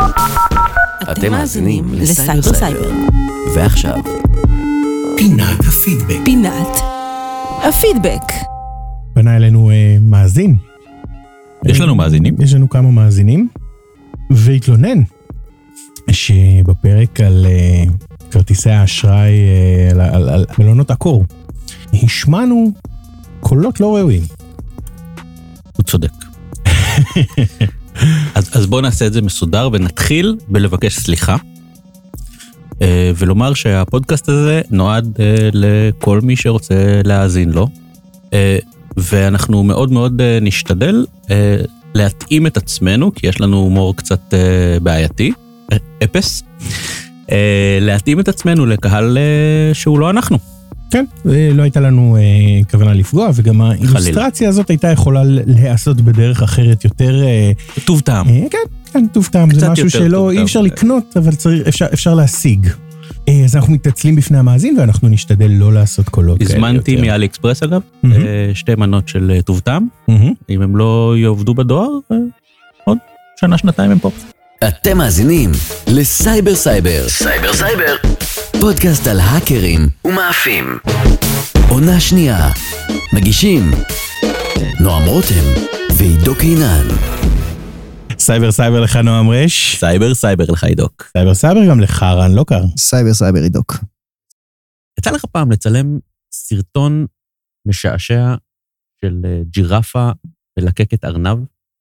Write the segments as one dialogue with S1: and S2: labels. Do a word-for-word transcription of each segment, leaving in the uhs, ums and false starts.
S1: אתם מאזינים לסייבר סייבר. ועכשיו,
S2: פינת הפידבק.
S1: פינת הפידבק.
S3: פנה אלינו uh, מאזין.
S4: יש לנו מאזינים?
S3: יש לנו כמה מאזינים. והתלונן שבפרק על uh, כרטיסי האשראי, uh, על, על, על מלונות הקור, השמענו קולות לא ראויים.
S4: הוא צודק. אז, אז בואו נעשה את זה מסודר ונתחיל בלבקש סליחה. אה, ולומר שהפודקאסט הזה נועד אה, לכל מי שרוצה להאזין לו. אה, ואנחנו מאוד מאוד אה, נשתדל אה, להתאים את עצמנו, כי יש לנו הומור קצת אה, בעייתי, אה, אפס. אה, להתאים את עצמנו לקהל אה, שהוא לא אנחנו.
S3: כן, לא הייתה לנו אה, כוונה לפגוע, וגם האילוסטרציה הזאת הייתה יכולה להיעשות בדרך אחרת יותר... אה,
S4: טוב טעם.
S3: אה, כן, כן, טוב טעם. זה משהו שלא אי אפשר לקנות, אבל צריך, אפשר, אפשר להשיג. אה, אז אנחנו מתעצלים בפני המאזין, ואנחנו נשתדל לא לעשות קולות כאלה יותר.
S4: הזמנתי מאלי אקספרס אגב, mm-hmm. אה, שתי מנות של טוב טעם. Mm-hmm. אם הם לא יעובדו בדואר, אה, עוד שנה, שנתיים הם פה.
S1: אתם מאזינים לסייבר סייבר. סייבר סייבר. פודקאסט על האקרים ומאפים. עונה שנייה. מגישים נועם רותם ועידו קינן.
S3: סייבר סייבר לך נועם רש.
S4: סייבר סייבר לך עידוק.
S3: סייבר סייבר גם לך רן לוקר.
S5: סייבר סייבר עידוק.
S4: יצא לך פעם לצלם סרטון משעשע של ג'ירפה מלקקת ארנב?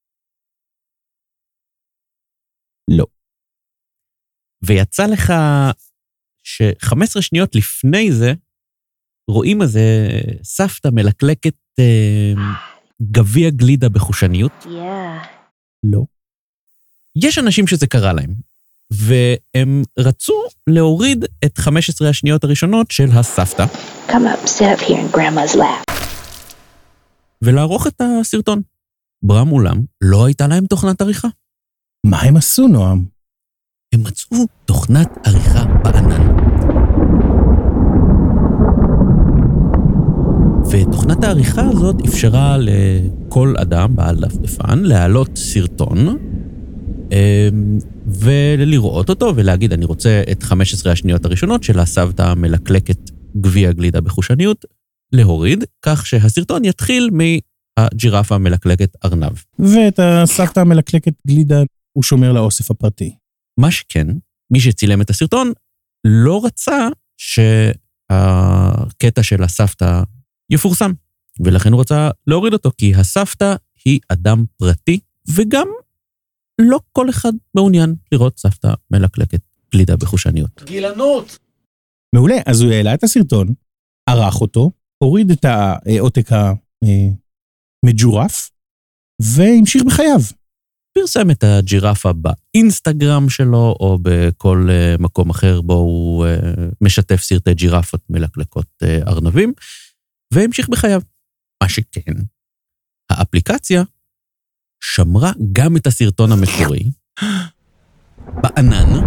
S4: לא. ויצא לך ש-חמש עשרה שניות לפני זה, רואים איזה סבתא מלקלקת אה, גביע גלידה בחושניות?
S6: Yeah.
S3: לא.
S4: יש אנשים שזה קרה להם, והם רצו להוריד את חמש עשרה השניות הראשונות של הסבתא.
S6: Come up, sit up here in grandma's lap.
S4: ולערוך את הסרטון. ברם אולם, לא הייתה להם תוכנת עריכה.
S3: מה הם עשו, נועם?
S4: הם מצאו תוכנת עריכה בענן. ותוכנת העריכה הזאת אפשרה לכל אדם בעל דפדפן להעלות סרטון, ולראות אותו ולהגיד, אני רוצה את חמש עשרה השניות הראשונות של הסבתא מלקלקת גביע גלידה בחושניות, להוריד, כך שהסרטון יתחיל מהג'ירפה מלקלקת ארנב.
S3: ואת הסבתא מלקלקת גלידה הוא שומר לאוסף הפרטי.
S4: מה שכן, מי שצילם את הסרטון לא רצה שהקטע של הסבתא יפורסם, ולכן הוא רצה להוריד אותו, כי הסבתא היא אדם פרטי, וגם לא כל אחד מעוניין לראות סבתא מלקלקת גלידה בחושניות.
S2: גילנות!
S3: מעולה, אז הוא העלה את הסרטון, ערך אותו, הוריד את העותק המג'ורף, והמשיך בחייו.
S4: פרסם את הג'ירפה באינסטגרם שלו, או בכל מקום אחר בו הוא משתף סרטי ג'ירפות מלקלקות ארנבים, והמשיך בחייו. מה שכן, האפליקציה שמרה גם את הסרטון המקורי, בענן,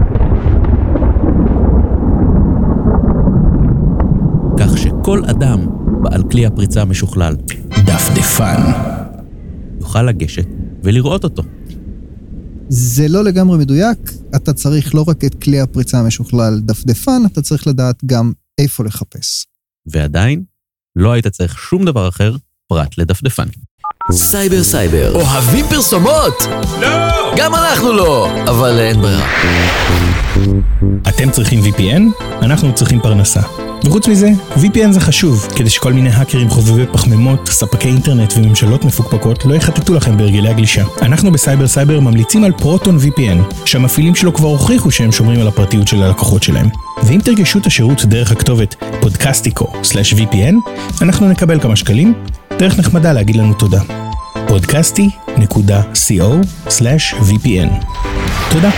S4: כך שכל אדם בעל כלי הפריצה המשוכלל,
S3: דפדפן,
S4: יוכל לגשת ולראות אותו.
S5: זה לא לגמרי מדויק, אתה צריך לא רק את כלי הפריצה המשוכלל דפדפן, אתה צריך לדעת גם איפה לחפש.
S4: ועדיין, לא היית צריך שום דבר אחר פרט לדפדפן.
S1: סייבר סייבר. אוהבים פרסומות? לא! גם אנחנו לא, אבל אין ברירה.
S3: אתם צריכים וי פי אן? אנחנו צריכים פרנסה. וחוץ מזה, וי פי אן זה חשוב, כדי שכל מיני האקרים חובבי פחמימות, ספקי אינטרנט וממשלות מפוקפקות לא יחטטו לכם בהרגלי הגלישה. אנחנו בסייבר סייבר ממליצים על פרוטון וי פי אן, שהמפעילים שלו כבר הוכיחו שהם שומרים על הפרטיות של הלקוחות שלהם. ואם תרגשו את השירות דרך הכתובת פודקאסטיקו סלש וי פי אן, אנחנו נקבל כמה שקלים, דרך נחמדה להגיד לנו תודה. פודקאסטי נקודה קו סלש וי פי אן. תודה.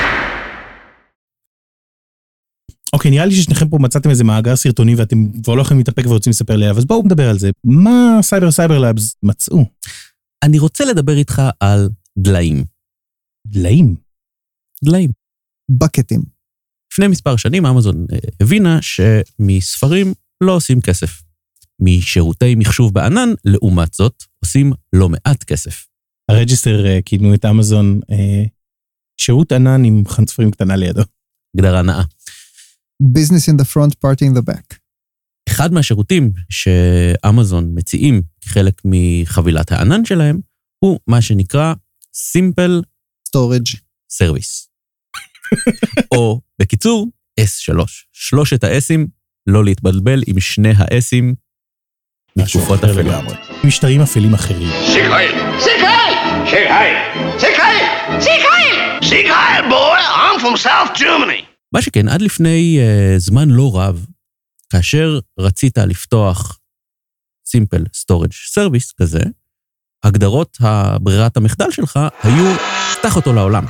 S3: אוקיי, נראה לי ששניכם פה מצאתם איזה מאגר סרטוני, ואתם כבר לא יכולים להתאפק ורוצים לספר לי, אז בואו נדבר על זה. מה סייבר סייבר לאבס מצאו?
S4: אני רוצה לדבר איתך על דליים.
S3: דליים?
S4: דליים.
S5: בקטים.
S4: לפני מספר שנים אמזון הבינה שמספרים לא עושים כסף. משירותי מחשוב בענן, לעומת זאת, עושים לא מעט כסף.
S3: הרג'יסטר כינו את אמזון שירות ענן עם חנצפרים קטנה לידו.
S4: הגדרה נאה.
S5: Business in the front, party in the back.
S4: אחד מהשירותים שאמזון מציעים כחלק מחבילת הענן שלהם, הוא מה שנקרא Simple
S5: Storage.
S4: Service. או בקיצור, אס שלוש. שלושת האסים, לא להתבלבל עם שני האסים מתקופות אפלות.
S3: משטרים אפלים אחרים.
S2: Sieg Heil! Sieg Heil! Sieg Heil! Sieg Heil! Sieg Heil, boy! I'm from South Germany.
S4: מה שכן, עד לפני uh, זמן לא רב, כאשר רצית לפתוח Simple Storage Service כזה, הגדרות הברירת המחדל שלך היו, פתח אותו לעולם.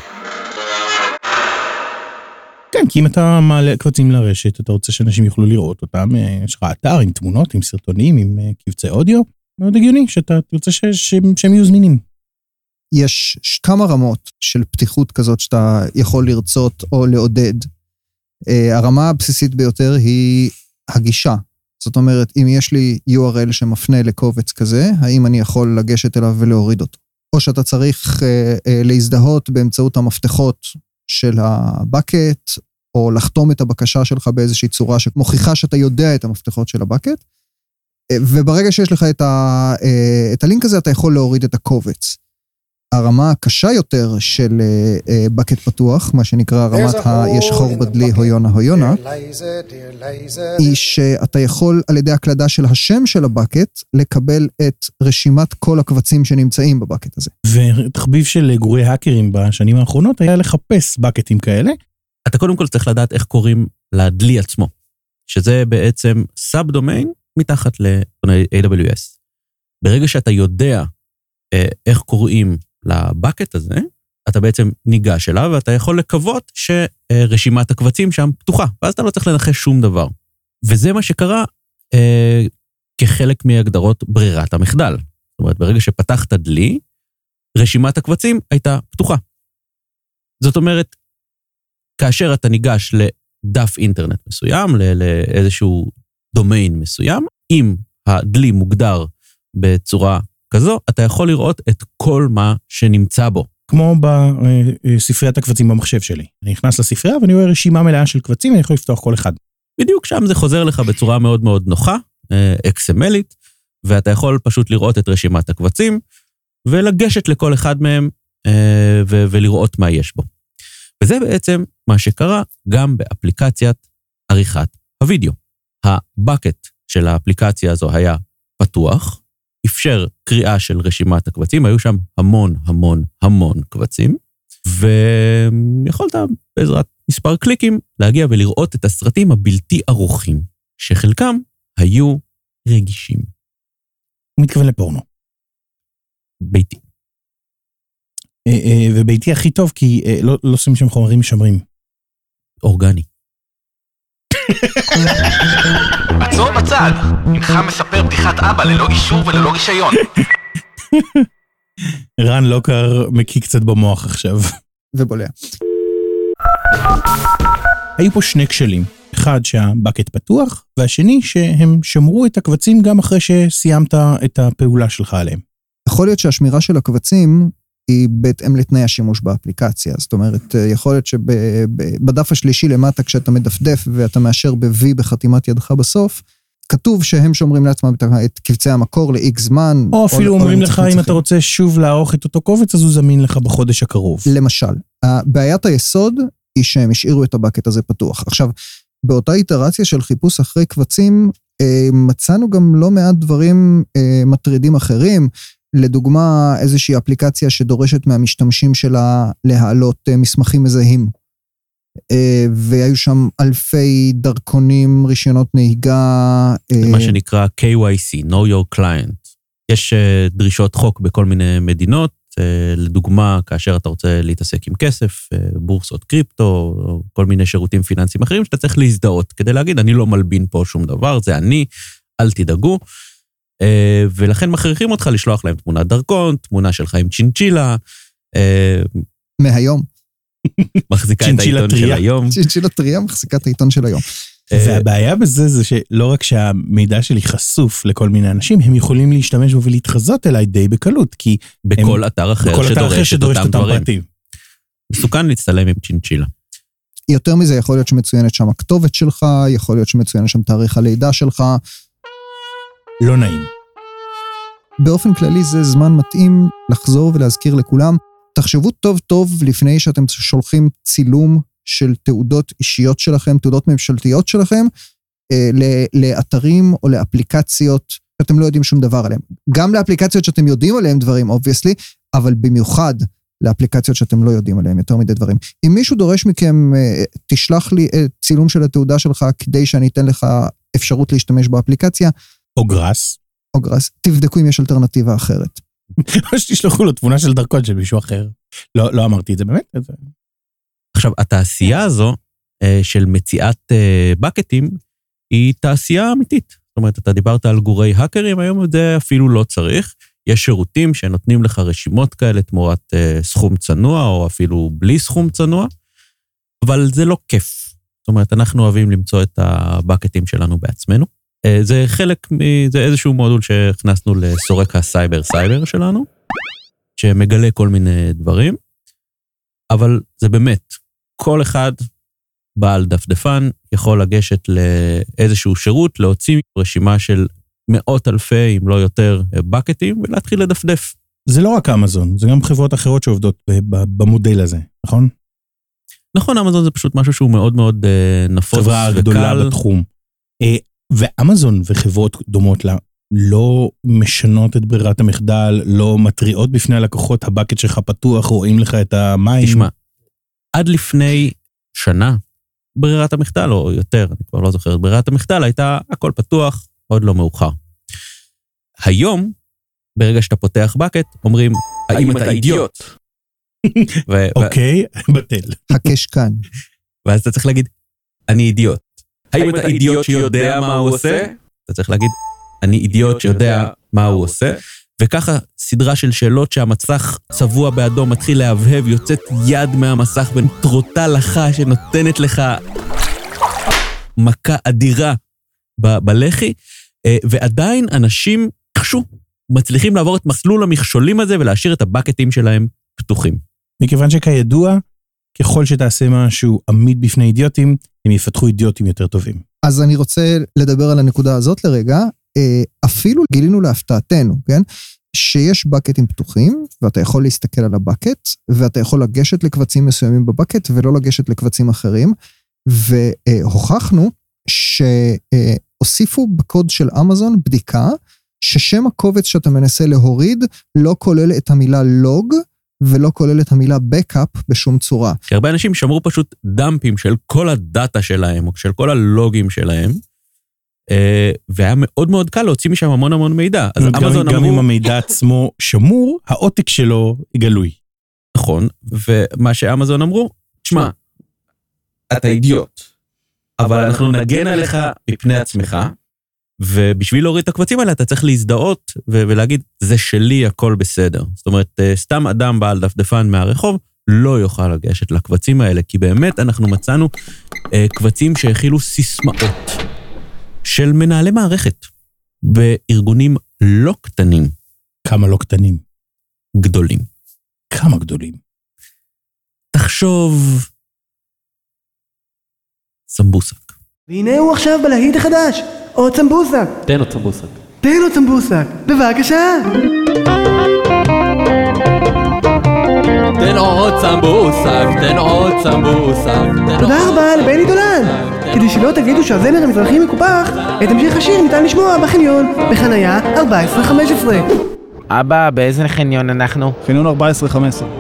S3: כן, כי אם אתה מעלה קבצים לרשת, אתה רוצה שאנשים יוכלו לראות אותם, יש לך אתר עם תמונות, עם סרטונים, עם קבצי אודיו, מאוד הגיוני שאתה תרצה ש- ש- שהם יהיו זמינים.
S5: יש כמה רמות של פתיחות כזאת שאתה יכול לרצות או לעודד. הרמה הבסיסית ביותר היא הגישה. זאת אומרת, אם יש לי יו אר אל שמפנה לקובץ כזה, האם אני יכול לגשת אליו ולהוריד אותו? או שאתה צריך אה, אה, להזדהות באמצעות המפתחות של הבקט, או לחתום את הבקשה שלך באיזושהי צורה שמוכיחה שאתה יודע את המפתחות של הבקט, אה, וברגע שיש לך את, ה, אה, את הלינק הזה, אתה יכול להוריד את הקובץ. הרמה הקשה יותר של בקט פתוח, מה שנקרא רמת היש חור בדלי הויונה הויונה, היא שאתה יכול על ידי הקלדה של השם של הבקט, לקבל את רשימת כל הקבצים שנמצאים בבקט הזה.
S3: ותחביב של גורי האקרים בשנים האחרונות היה לחפש בקטים כאלה.
S4: אתה קודם כל צריך לדעת איך קוראים לדלי עצמו, שזה בעצם סאב דומיין מתחת ל-איי דאבליו אס. ברגע שאתה יודע איך קוראים לבקט הזה, אתה בעצם ניגש אליו, ואתה יכול לקוות שרשימת הקבצים שם פתוחה, ואז אתה לא צריך לנחש שום דבר. וזה מה שקרה אה, כחלק מהגדרות ברירת המחדל. זאת אומרת, ברגע שפתחת דלי, רשימת הקבצים הייתה פתוחה. זאת אומרת, כאשר אתה ניגש לדף אינטרנט מסוים, לאיזשהו דומיין מסוים, אם הדלי מוגדר בצורה כזו, אתה יכול לראות את כל מה שנמצא בו.
S3: כמו בספריית הקבצים במחשב שלי. אני נכנס לספרייה ואני רואה רשימה מלאה של קבצים, אני יכול לפתוח כל אחד.
S4: בדיוק שם זה חוזר לך בצורה מאוד מאוד נוחה, אקס אם אלית, ואתה יכול פשוט לראות את רשימת הקבצים, ולגשת לכל אחד מהם, ו- ולראות מה יש בו. וזה בעצם מה שקרה גם באפליקציית עריכת הוידאו. הבקט של האפליקציה הזו היה פתוח, אפשר קריאה של רשימת הקבצים, היו שם המון המון המון קבצים, ויכולת בעזרת מספר קליקים להגיע ולראות את הסרטים הבלתי ארוכים, שחלקם היו רגישים.
S3: הוא מתכוון לפורנו.
S4: ביתי.
S3: וביתי הכי טוב, כי לא, לא עושים שם חומרים משמרים.
S4: אורגני.
S7: עצור בצד, אינך מספר בדיחת אבא ללא אישור וללא רישיון.
S3: רן לוקר מקיא קצת במוח עכשיו.
S5: ובולע.
S3: היו פה שני כשלים. אחד שהבקט פתוח, והשני שהם שמרו את הקבצים גם אחרי שסיימת את הפעולה שלך עליהם.
S5: יכול להיות שהשמירה של הקבצים היא בהתאם לתנאי השימוש באפליקציה. זאת אומרת, יכול להיות שבדף השלישי למטה, כשאתה מדפדף ואתה מאשר ב-V בחתימת ידך בסוף, כתוב שהם שומרים לעצמם את קבצי המקור ל-X זמן.
S3: או אפילו אומרים לך, אם אתה רוצה שוב לערוך את אותו קובץ, אז הוא זמין לך בחודש הקרוב.
S5: למשל, בעיית היסוד היא שהם השאירו את הבקט הזה פתוח. עכשיו, באותה איטרציה של חיפוש אחרי קבצים, מצאנו גם לא מעט דברים מטרידים אחרים, לדוגמה, איזושהי אפליקציה שדורשת מהמשתמשים שלה להעלות מסמכים מזהים. והיו שם אלפי דרכונים, רישיונות נהיגה.
S4: מה שנקרא קיי וואי סי, Know Your Client. יש דרישות חוק בכל מיני מדינות, לדוגמה, כאשר אתה רוצה להתעסק עם כסף, בורסות קריפטו, כל מיני שירותים פיננסיים אחרים, שאתה צריך להזדהות, כדי להגיד, אני לא מלבין פה שום דבר, זה אני, אל תדאגו. ולכן מכריחים אותך לשלוח להם תמונת דרכון, תמונה שלך עם צ'ינצ'ילה.
S5: מהיום.
S4: מחזיקה את העיתון של היום.
S5: צ'ינצ'ילה טריה מחזיקה את העיתון של היום.
S3: והבעיה בזה זה שלא רק שהמידע שלי חשוף לכל מיני אנשים, הם יכולים להשתמש בו ולהתחזות אליי די בקלות, כי...
S4: בכל אתר אחר שדורש את אותם דברים. מסוכן להצטלם עם צ'ינצ'ילה.
S5: יותר מזה, יכול להיות שמצוינת שם הכתובת שלך, יכול להיות שמצוינת שם תאריך הלידה שלך.
S3: לא נעים.
S5: באופן כללי זה זמן מתאים לחזור ולהזכיר לכולם, תחשבו טוב טוב לפני שאתם שולחים צילום של תעודות אישיות שלכם, תעודות ממשלתיות שלכם, לאתרים או לאפליקציות שאתם לא יודעים שום דבר עליהם. גם לאפליקציות שאתם יודעים עליהם דברים, obviously, אבל במיוחד לאפליקציות שאתם לא יודעים עליהם יותר מדי דברים. אם מישהו דורש מכם, תשלח לי צילום של התעודה שלך, כדי שאני אתן לך אפשרות להשתמש באפליקציה.
S3: או גרס.
S5: או גרס. תבדקו אם יש אלטרנטיבה אחרת.
S3: או שתשלחו לו תמונה של דרכון של מישהו אחר. לא, לא אמרתי את זה באמת.
S4: עכשיו, התעשייה הזו של מציאת בקטים, היא תעשייה אמיתית. זאת אומרת, אתה דיברת על גורי האקרים, היום זה אפילו לא צריך. יש שירותים שנותנים לך רשימות כאלה תמורת סכום צנוע, או אפילו בלי סכום צנוע, אבל זה לא כיף. זאת אומרת, אנחנו אוהבים למצוא את הבקטים שלנו בעצמנו. זה חלק, זה איזשהו מודול שהכנסנו לסורק הסייבר סייבר שלנו, שמגלה כל מיני דברים, אבל זה באמת, כל אחד בעל דפדפן יכול לגשת לאיזשהו שירות, להוציא רשימה של מאות אלפי, אם לא יותר, בקטים, ולהתחיל לדפדף.
S3: זה לא רק אמזון, זה גם חברות אחרות שעובדות במודל הזה, נכון?
S4: נכון, אמזון זה פשוט משהו שהוא מאוד מאוד נפוץ וקל.
S3: חברה גדולה בתחום. ואמזון וחברות דומות לה לא משנות את ברירת המחדל, לא מטריעות בפני הלקוחות, הבקט שלך פתוח, רואים לך את המים.
S4: תשמע, עד לפני שנה, ברירת המחדל, או יותר, אני כבר לא זוכרת, ברירת המחדל הייתה הכל פתוח, עוד לא מאוחר. היום, ברגע שאתה פותח בקט, אומרים, האם אתה אידיוט?
S3: אוקיי, בטל.
S5: חכש כאן.
S4: ואז אתה צריך להגיד, אני אידיוט. האם אתה אידיוט שיודע מה הוא עושה? אתה צריך להגיד, אני אידיוט שיודע מה הוא עושה. וככה סדרה של שאלות שהמצח צבוע באדום מתחיל להבהב, יוצאת יד מהמסך ונטרוטה לך שנותנת לך מכה אדירה ב- בלחי, ועדיין אנשים איכשהו מצליחים לעבור את מסלול המכשולים הזה ולהשאיר את הבקטים שלהם פתוחים.
S3: מכיוון שכידוע, ככל שתעשה משהו עמיד בפני אידיוטים, הם יפתחו אידיוטים יותר טובים.
S5: אז אני רוצה לדבר על הנקודה הזאת לרגע, אפילו גילינו להפתעתנו, כן? שיש בקטים פתוחים, ואתה יכול להסתכל על הבקט, ואתה יכול לגשת לקבצים מסוימים בבקט, ולא לגשת לקבצים אחרים, והוכחנו שהוסיפו בקוד של אמזון בדיקה, ששם הקובץ שאתה מנסה להוריד, לא כולל את המילה לוג, ולא כולל את המילה בקאפ בשום צורה.
S4: כי הרבה אנשים שמרו פשוט דמפים של כל הדאטה שלהם, או של כל הלוגים שלהם, והיה מאוד מאוד קל להוציא משם המון המון מידע. אז אמזון אמרו...
S3: גם אם המידע עצמו שמור, העותק שלו גלוי.
S4: נכון, ומה שאמזון אמרו, תשמע, אתה אידיוט, אבל אנחנו נגן עליך מפני עצמך, ובשביל להוריד את הקבצים האלה, אתה צריך להזדהות ולהגיד, זה שלי, הכל בסדר. זאת אומרת, סתם אדם בעל דפדפן מהרחוב, לא יוכל לגשת לקבצים האלה, כי באמת אנחנו מצאנו קבצים שהכילו סיסמאות, של מנהלי מערכת, בארגונים לא קטנים.
S3: כמה לא קטנים?
S4: גדולים.
S3: כמה גדולים?
S4: תחשוב, סמבוסק.
S8: והנה הוא עכשיו בלהיט החדש, עוד סמבוסק.
S9: תן עוד סמבוסק.
S8: תן עוד סמבוסק, בבקשה.
S9: תן עוד סמבוסק, תן עוד סמבוסק.
S8: תודה רבה לבני דולן. כדי שלא תגידו שהזמר המזרחי מקופח, את המשך השיר ניתן לשמוע בחניון, בחנייה ארבע עשרה חמש עשרה.
S10: אבא, באיזה חניון אנחנו?
S11: חניון ארבע עשרה חמש עשרה.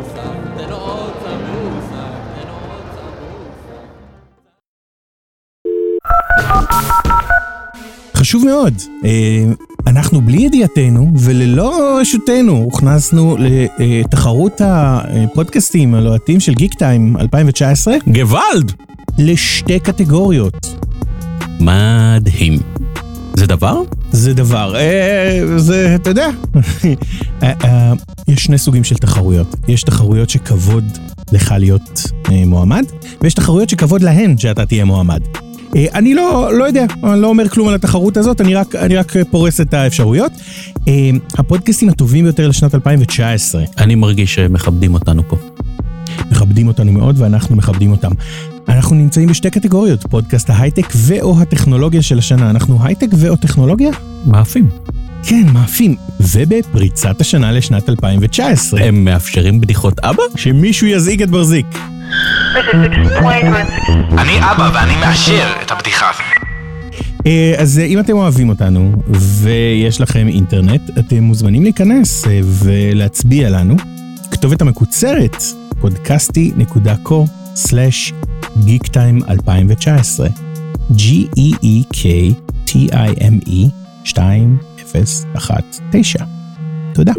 S3: חשוב מאוד, אנחנו בלי ידיעתנו וללא רשותנו הוכנסנו לתחרות הפודקאסטים הלוהטים של גיק טיים אלפיים תשע עשרה.
S4: גוואלד!
S3: לשתי קטגוריות.
S4: מדהים. זה דבר?
S3: זה דבר. זה, אתה יודע. יש שני סוגים של תחרויות. יש תחרויות שכבוד לך להיות מועמד, ויש תחרויות שכבוד להן שאתה תהיה מועמד. אני לא, לא יודע, אני לא אומר כלום על התחרות הזאת, אני רק, אני רק פורס את האפשרויות. הפודקאסטים הטובים ביותר לשנת אלפיים תשע עשרה.
S4: אני מרגיש שמכבדים אותנו פה.
S3: מכבדים אותנו מאוד ואנחנו מכבדים אותם. אנחנו נמצאים בשתי קטגוריות, פודקאסט ההייטק ואו הטכנולוגיה של השנה. אנחנו הייטק ואו טכנולוגיה?
S4: מאפים.
S3: כן, מאפים. ובפריצת השנה לשנת אלפיים תשע עשרה.
S4: הם מאפשרים בדיחות אבא?
S3: שמישהו יזעיק את ברזיק.
S7: אני אבא ואני מאשר את הבדיחה הזאת.
S3: אז אם אתם אוהבים אותנו ויש לכם אינטרנט, אתם מוזמנים להיכנס ולהצביע לנו. כתובת המקוצרת, פודקאסטי נקודה קו סלש גיקטיים אלפיים תשע עשרה. G-E-E-K-T-I-M-E שתיים אפס אחת תשע. תודה.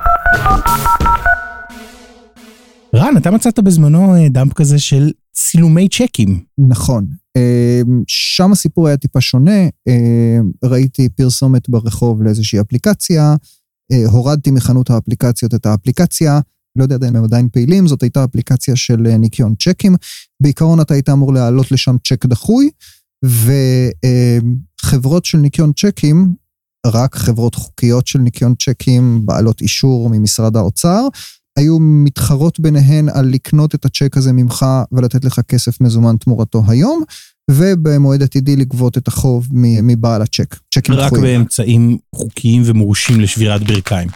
S3: רן, אתה מצאת בזמנו דאמפ כזה של צילומי צ'קים.
S5: נכון. שם הסיפור היה טיפה שונה. ראיתי פרסומת ברחוב לאיזושהי אפליקציה, הורדתי מחנות האפליקציות את האפליקציה, לא יודע אם הם עדיין פעילים, זאת הייתה אפליקציה של ניקיון צ'קים. בעיקרון אתה היית אמור להעלות לשם צ'ק דחוי, וחברות של ניקיון צ'קים, רק חברות חוקיות של ניקיון צ'קים, בעלות אישור ממשרד האוצר, היו מתחרות ביניהן על לקנות את הצ'ק הזה ממך ולתת לך כסף מזומן תמורתו היום, ובמועד עתידי לגבות את החוב מבעל הצ'ק.
S3: רק באמצעים חוקיים ומורשים לשבירת ברכיים.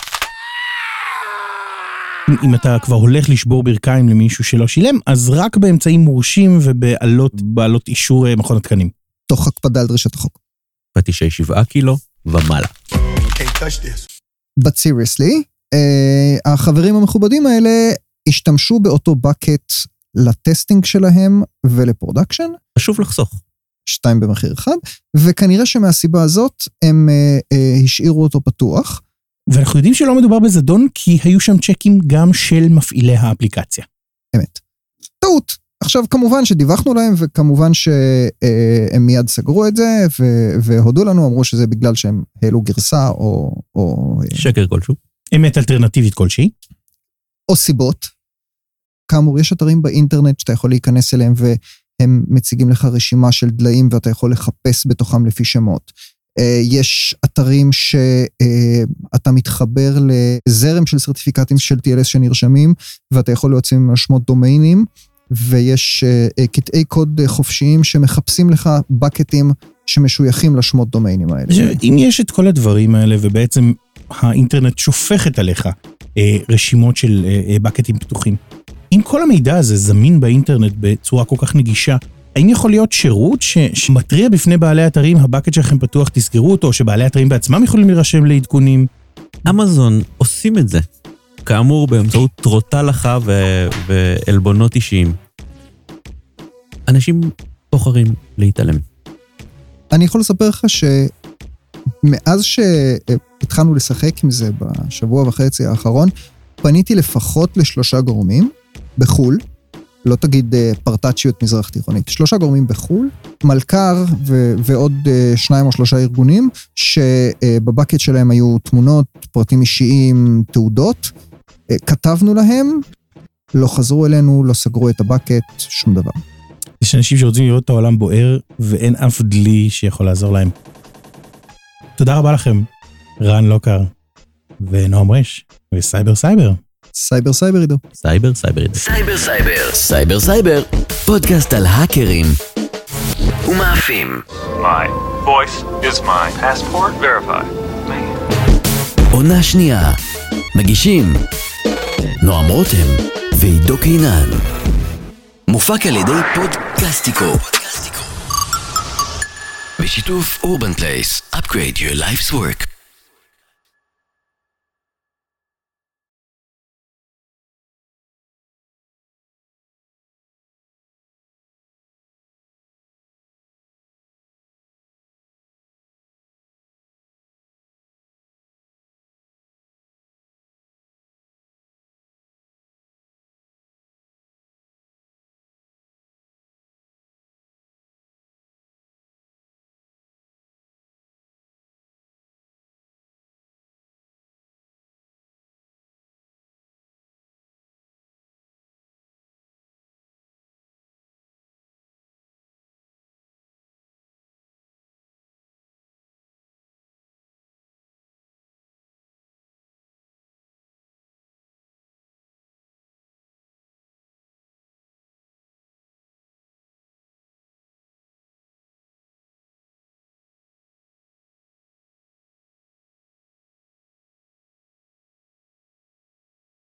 S3: אם אתה כבר הולך לשבור ברכיים למישהו שלא שילם, אז רק באמצעים מורשים ובעלות אישור מכון התקנים.
S5: תוך הקפדה על דרישת החוק.
S4: פטישי שבעה קילו ומעלה.
S5: But seriously, uh, החברים המכובדים האלה השתמשו באותו בקט לטסטינג שלהם ולפרודקשן.
S4: חשוב לחסוך.
S5: שתיים במחיר אחד, וכנראה שמהסיבה הזאת הם uh, uh, השאירו אותו פתוח.
S3: ואנחנו יודעים שלא מדובר בזדון, כי היו שם צ'קים גם של מפעילי האפליקציה.
S5: אמת. טעות. עכשיו, כמובן שדיווחנו להם, וכמובן שהם מיד סגרו את זה, והודו לנו, אמרו שזה בגלל שהם העלו גרסה, או...
S4: שקר כלשהו.
S3: אמת אלטרנטיבית כלשהי.
S5: או סיבות. כאמור, יש אתרים באינטרנט שאתה יכול להיכנס אליהם, והם מציגים לך רשימה של דליים, ואתה יכול לחפש בתוכם לפי שמות. יש אתרים שאתה מתחבר לזרם של סרטיפיקטים של טי אל אס שנרשמים, ואתה יכול להוציא ממנו שמות דומיינים, ויש קטעי קוד חופשיים שמחפשים לך בקטים שמשויכים לשמות דומיינים האלה.
S3: אם יש את כל הדברים האלה, ובעצם האינטרנט שופכת עליך רשימות של בקטים פתוחים, אם כל המידע הזה זמין באינטרנט בצורה כל כך נגישה, האם יכול להיות שירות שמטריע בפני בעלי אתרים, הבקט שלכם פתוח, תסגרו אותו, או שבעלי אתרים בעצמם יכולים להירשם לעדכונים?
S4: אמזון עושים את זה. כאמור, באמצעות טרוטה לך ו- ואלבונות אישיים. אנשים בוחרים להתעלם.
S5: אני יכול לספר לך שמאז שהתחלנו לשחק עם זה בשבוע וחצי האחרון, פניתי לפחות לשלושה גורמים בחול, לא תגיד פרטצ'יות מזרח תיכונית, שלושה גורמים בחול, מלכר ו- ועוד שניים או שלושה ארגונים, שבבקט שלהם היו תמונות, פרטים אישיים, תעודות, כתבנו להם, לא חזרו אלינו, לא סגרו את הבקט, שום דבר.
S3: יש אנשים שרוצים לראות את העולם בוער, ואין אף דלי שיכול לעזור להם. תודה רבה לכם, רן לוקר, ונועם רש, וסייבר סייבר.
S5: סייבר סייבר עידו.
S4: סייבר סייבר עידו.
S1: סייבר סייבר. סייבר סייבר. פודקאסט על האקרים ומאפים.
S11: My voice is my passport verified.
S1: עונה שנייה. מגישים נועם רותם ועידו קינן. מופק על ידי פודקאסטיקו. בשיתוף אורבן פלייס. Upgrade your life's work.